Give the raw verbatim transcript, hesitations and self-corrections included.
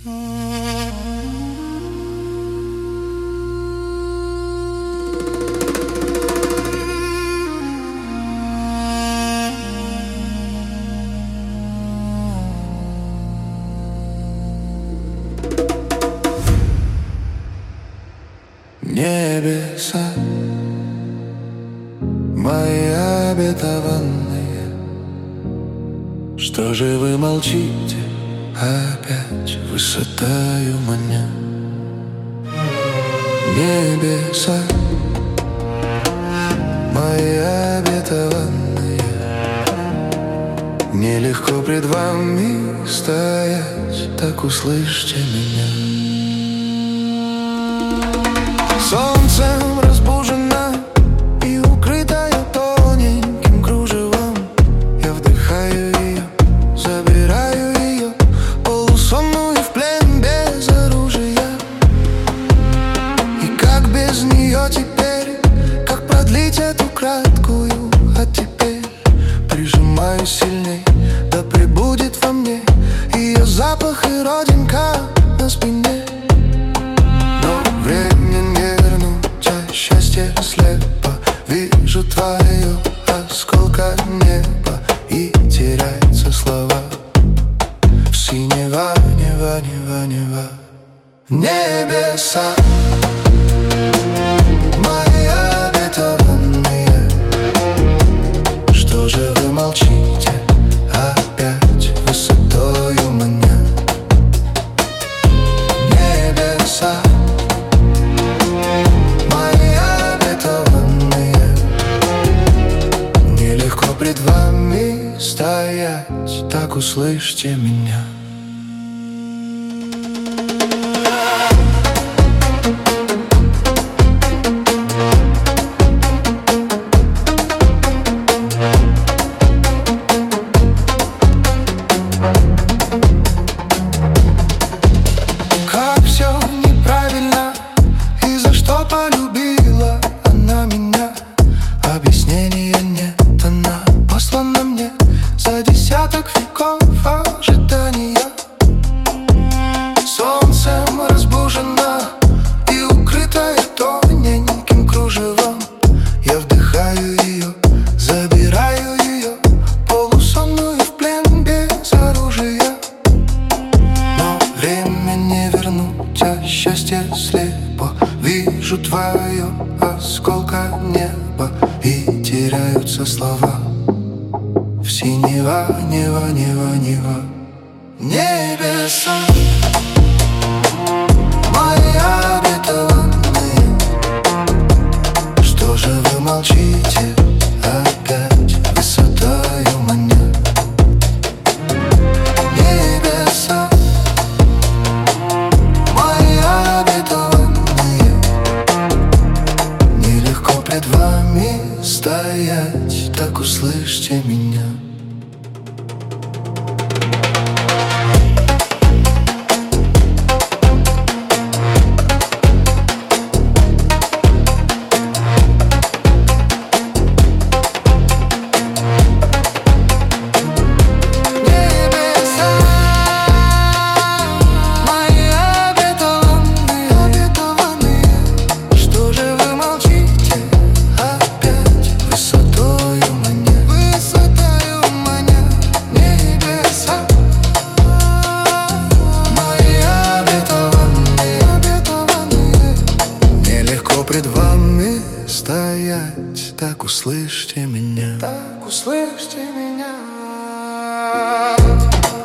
Небеса, мои обетованные, что же вы молчите, опять высотою маня? Небеса, мои обетованные, нелегко пред вами стоять, так услышьте меня. Солнцем разбужена и укрытая тоненьким кружевом, я вдыхаю ее, забираю ее, полусонную в плен без оружия. И как без нее теперь, как продлить эту краткую, а теперь прижимаю сильней, да пребудет во мне ее запах и родинка на спине. Но время не вернуть, а счастье слепо вижу твое осколка неба, и теряются слова в синева, нева, нева, нева. Небеса, мои обетованные, что же вы молчите, опять высотою маня? Небеса, мои обетованные, нелегко пред вами стоять, так услышьте меня. Полюбила она меня, объяснения нет, она послана мне за десяток веков ожидания. Солнцем разбужена и укрытая тоненьким кружевом, я вдыхаю ее, забираю ее, полусонную в плен без оружия. Но время не вернуть, а счастье слепо вижу твое осколка неба, и теряются слова в синева, нева, нева, нева. Небеса, мои обетованные, что же вы молчите, опять высотою маня? Небеса, мои обетованные, нелегко пред вами стоять, так услышьте меня. Пред вами стоять, так услышьте меня, так услышьте меня.